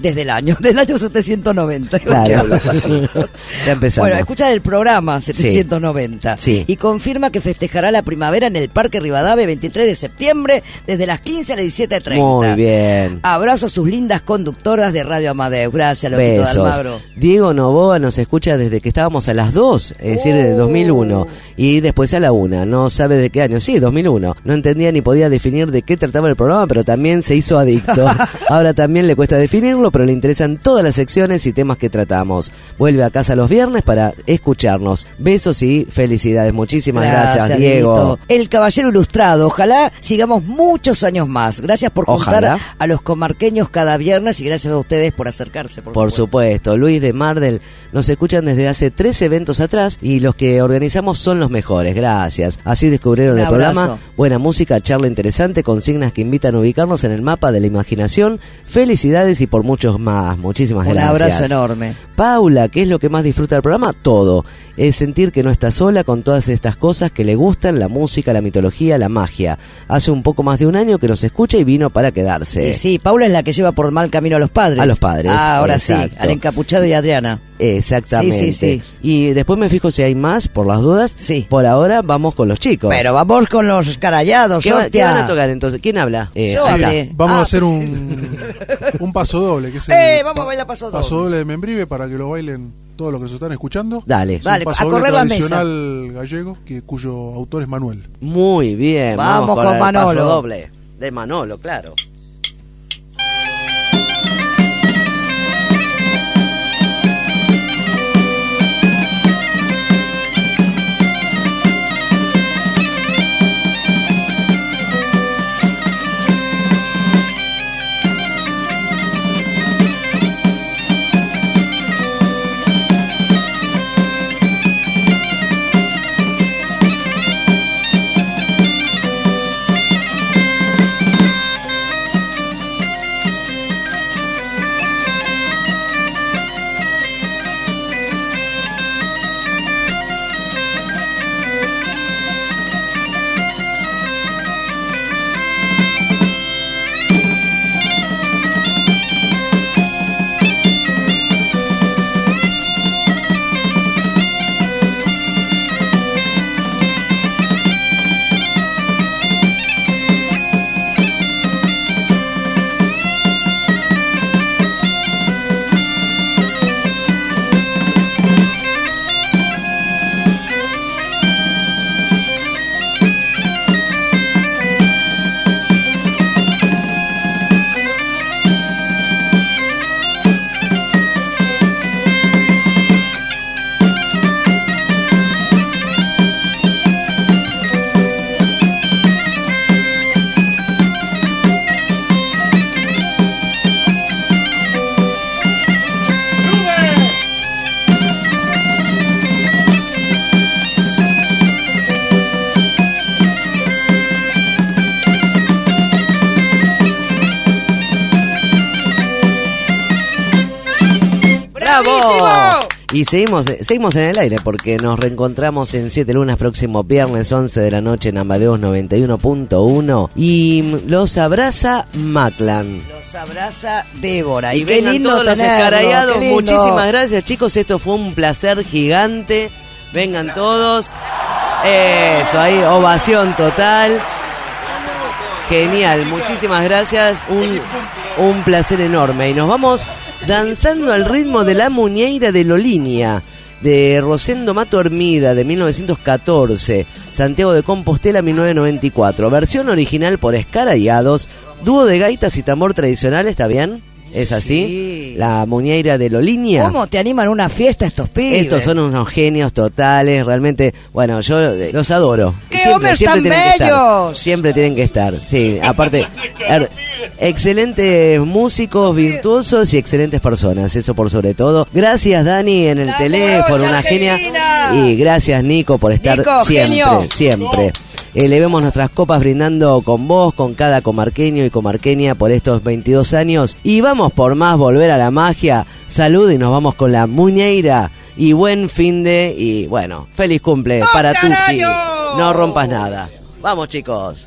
790. Claro. Ya empezamos. Bueno, escucha del programa 790. Sí. Y confirma que festejará la primavera en el Parque Rivadavia 23 de septiembre desde las 15 a las 17:30. Muy bien. Abrazo a sus lindas conductoras de Radio Amadeus. Gracias, Loquito de Besos. Almagro. Diego Novoa nos escucha desde que estábamos a las 2, es decir, de 2001, y después a la 1. No sabe de qué año. Sí, 2001. No entendía ni podía definir de qué trataba el programa, pero también se hizo adicto. Ahora también le cuesta definirlo, pero le interesan todas las secciones y temas que tratamos. Vuelve a casa los viernes para escucharnos. Besos y felicidades. Muchísimas gracias, Diego. Dieguito. El Caballero Ilustrado. Ojalá sigamos muchos años más. Gracias por juntar Ojalá. a los comarqueños cada viernes y gracias a ustedes por acercarse. Por supuesto. Luis de Mardel nos escuchan desde hace 3 eventos atrás y los que organizamos son los mejores. Gracias. Así descubrieron Un el abrazo. programa. Buena música, charla interesante, consignas que invitan a ubicarnos en el mapa de la imaginación. Felicidades y por muchos más. Muchísimas Un gracias. abrazo enorme. Paula, ¿qué es lo que más disfruta del programa? Todo. Es sentir que no está sola con todas estas cosas que le gustan, la música, la mitología, la magia. Hace un poco más de un año que nos escucha y vino para quedarse. Y sí, Paula es la que lleva por mal camino a los padres. A los padres, Ah, ahora exacto. sí, al encapuchado y a Adriana. Exactamente. Sí, sí, sí. Y después me fijo si hay más, por las dudas. Sí. Por ahora vamos con los chicos. Pero vamos con los escarallados, ¿Qué hostia. van a tocar entonces? ¿Quién habla? Yo acá. hablé. Vamos a hacer un paso doble, que es Vamos a bailar paso doble. paso doble de Membrive para que lo bailen todos los que se están escuchando. Dale. Es Dale, un paso a doble correr la mesa. tradicional gallego, cuyo autor es Manuel. Muy bien. Vamos con el Manolo. paso doble. De Manolo, claro. Y seguimos en el aire porque nos reencontramos en 7 lunas próximo viernes 11 de la noche en Amadeus 91.1 y los abraza Maclan. Los abraza Débora. Y qué lindo todos los escarayados. Muchísimas gracias, chicos. Esto fue un placer gigante. Vengan todos. Eso, ahí, ovación total. Genial, muchísimas gracias. Un placer enorme. Y nos vamos danzando al ritmo de La Muñeira de Lolinia, de Rosendo Mato Hermida, de 1914, Santiago de Compostela, 1994. Versión original por Escarayados, dúo de gaitas y tambor tradicional, ¿está bien? ¿Es así? Sí. La Muñeira de Lolinia. ¿Cómo te animan a una fiesta estos pibes? Estos son unos genios totales, realmente, bueno, yo los adoro. ¡Qué hombres tan bellos! Siempre tienen que estar, sí, aparte, excelentes músicos, virtuosos y excelentes personas, eso por sobre todo. Gracias, Dani, en el teléfono, una genia. Y gracias, Nico, por estar siempre. Elevemos nuestras copas brindando con vos, con cada comarqueño y comarqueña por estos 22 años. Y vamos por más, volver a la magia. Salud y nos vamos con La Muñeira. Y buen fin de... Y bueno, feliz cumple para Tuti. No rompas nada. Vamos, chicos.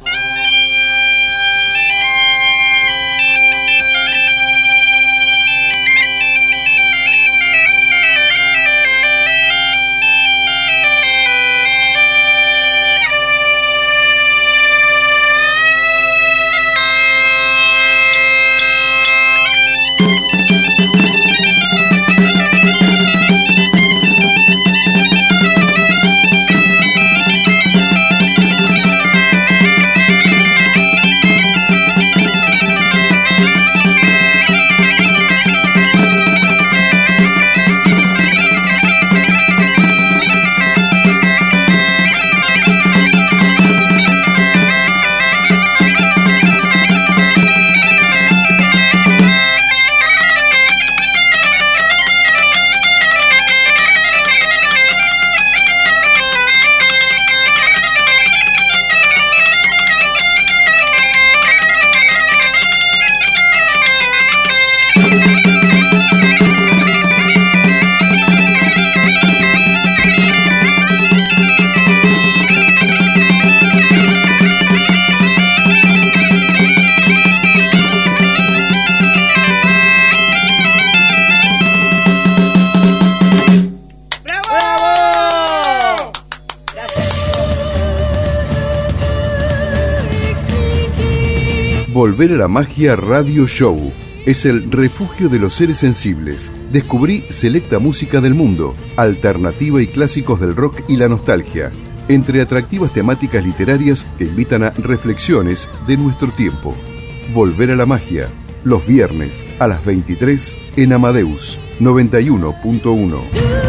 Volver a la Magia Radio Show es el refugio de los seres sensibles. Descubrí selecta música del mundo, alternativa y clásicos del rock y la nostalgia, entre atractivas temáticas literarias que invitan a reflexiones de nuestro tiempo. Volver a la Magia, los viernes a las 23 en Amadeus 91.1.